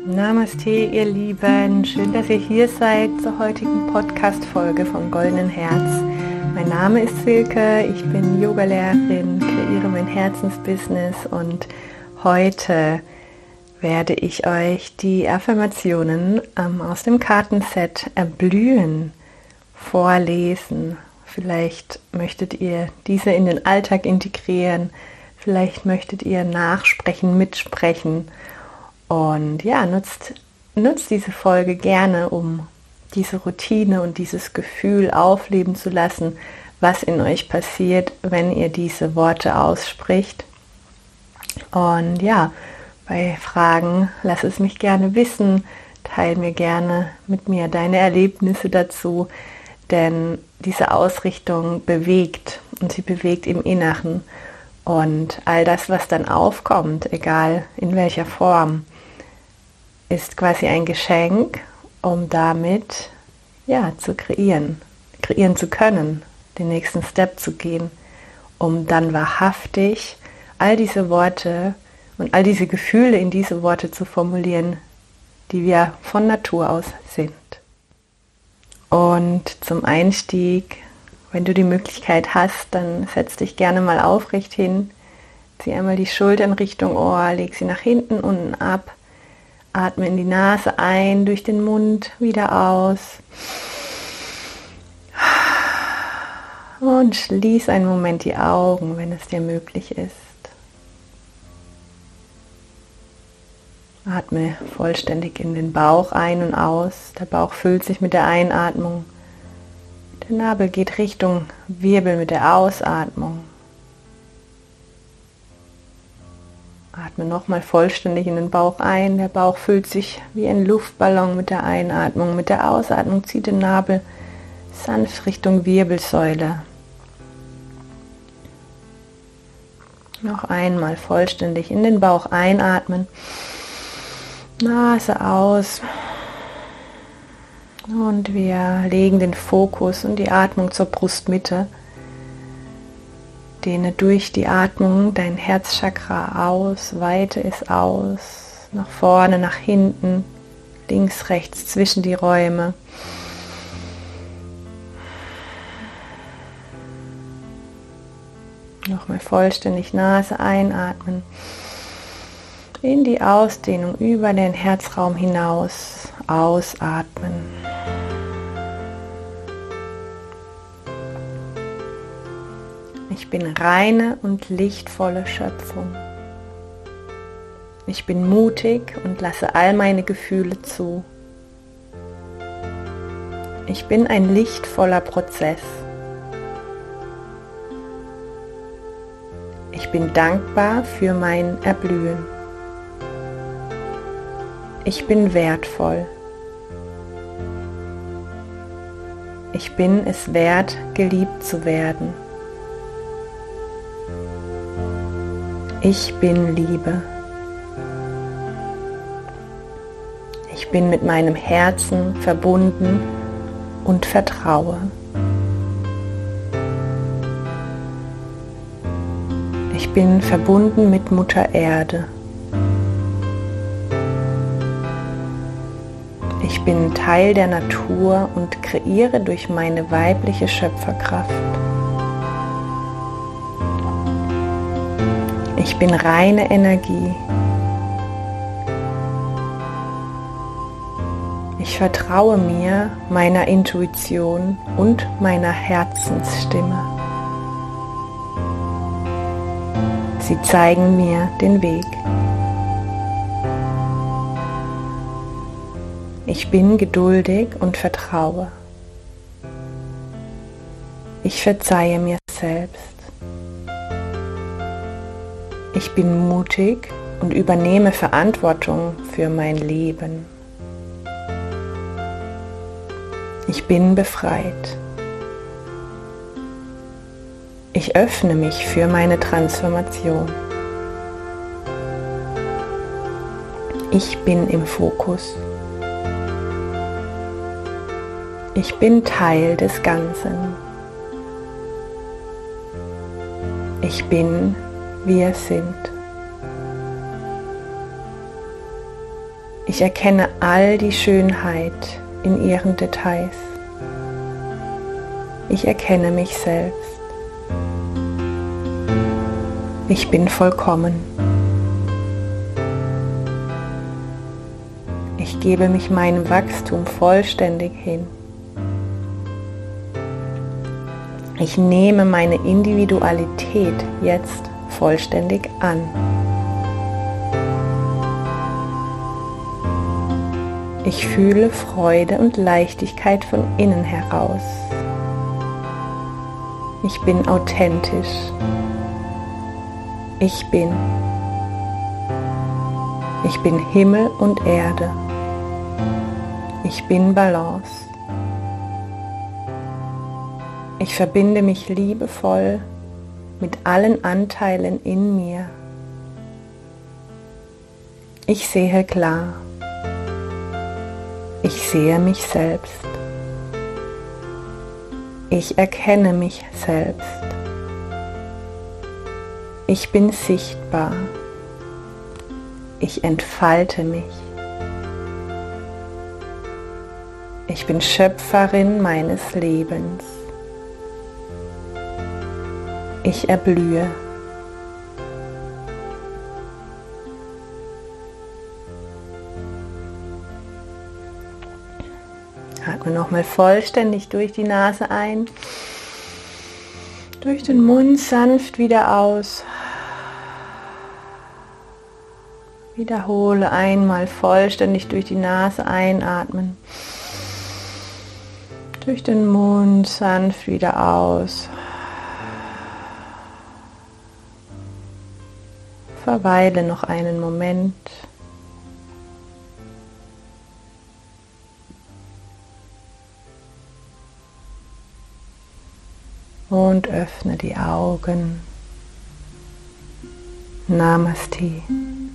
Namaste, ihr Lieben. Schön, dass ihr hier seid zur heutigen Podcast-Folge vom Goldenen Herz. Mein Name ist Silke, ich bin Yogalehrerin, kreiere mein Herzensbusiness und heute werde ich euch die Affirmationen aus dem Kartenset Erblühen vorlesen. Vielleicht möchtet ihr diese in den Alltag integrieren, vielleicht möchtet ihr nachsprechen, mitsprechen. Und ja, nutzt diese Folge gerne, um diese Routine und dieses Gefühl aufleben zu lassen, was in euch passiert, wenn ihr diese Worte ausspricht. Und ja, bei Fragen lass es mich gerne wissen, teile mir gerne mit mir deine Erlebnisse dazu, denn diese Ausrichtung bewegt und sie bewegt im Inneren. Und all das, was dann aufkommt, egal in welcher Form, ist quasi ein Geschenk, um damit zu kreieren zu können, den nächsten Step zu gehen, um dann wahrhaftig all diese Worte und all diese Gefühle in diese Worte zu formulieren, die wir von Natur aus sind. Und zum Einstieg, wenn du die Möglichkeit hast, dann setz dich gerne mal aufrecht hin, zieh einmal die Schultern Richtung Ohr, leg sie nach hinten, unten ab. Atme in die Nase ein, durch den Mund wieder aus. Und schließ einen Moment die Augen, wenn es dir möglich ist. Atme vollständig in den Bauch ein und aus. Der Bauch füllt sich mit der Einatmung. Der Nabel geht Richtung Wirbel mit der Ausatmung. Atme nochmal vollständig in den Bauch ein. Der Bauch füllt sich wie ein Luftballon mit der Einatmung. Mit der Ausatmung zieht den Nabel sanft Richtung Wirbelsäule. Noch einmal vollständig in den Bauch einatmen. Nase aus. Und wir legen den Fokus und die Atmung zur Brustmitte. Dehne durch die Atmung dein Herzchakra aus, weite es aus, nach vorne, nach hinten, links, rechts, zwischen die Räume. Nochmal vollständig Nase einatmen, in die Ausdehnung über den Herzraum hinaus, ausatmen. Ich bin reine und lichtvolle Schöpfung. Ich bin mutig und lasse all meine Gefühle zu. Ich bin ein lichtvoller Prozess. Ich bin dankbar für mein Erblühen. Ich bin wertvoll. Ich bin es wert, geliebt zu werden. Ich bin Liebe. Ich bin mit meinem Herzen verbunden und vertraue. Ich bin verbunden mit Mutter Erde. Ich bin Teil der Natur und kreiere durch meine weibliche Schöpferkraft. Ich bin reine Energie. Ich vertraue mir, meiner Intuition und meiner Herzensstimme. Sie zeigen mir den Weg. Ich bin geduldig und vertraue. Ich verzeihe mir selbst. Ich bin mutig und übernehme Verantwortung für mein Leben. Ich bin befreit. Ich öffne mich für meine Transformation. Ich bin im Fokus. Ich bin Teil des Ganzen. Ich bin, wir sind. Ich erkenne all die Schönheit in ihren Details. Ich erkenne mich selbst. Ich bin vollkommen. Ich gebe mich meinem Wachstum vollständig hin. Ich nehme meine Individualität jetzt vollständig an. Ich fühle Freude und Leichtigkeit von innen heraus. Ich bin authentisch. Ich bin. Ich bin Himmel und Erde. Ich bin Balance. Ich verbinde mich liebevoll mit allen Anteilen in mir. Ich sehe klar. Ich sehe mich selbst. Ich erkenne mich selbst. Ich bin sichtbar. Ich entfalte mich. Ich bin Schöpferin meines Lebens. Ich erblühe. Atme nochmal vollständig durch die Nase ein, durch den Mund sanft wieder aus. Wiederhole einmal vollständig durch die Nase einatmen, durch den Mund sanft wieder aus. Verweile noch einen Moment. Und öffne die Augen. Namaste.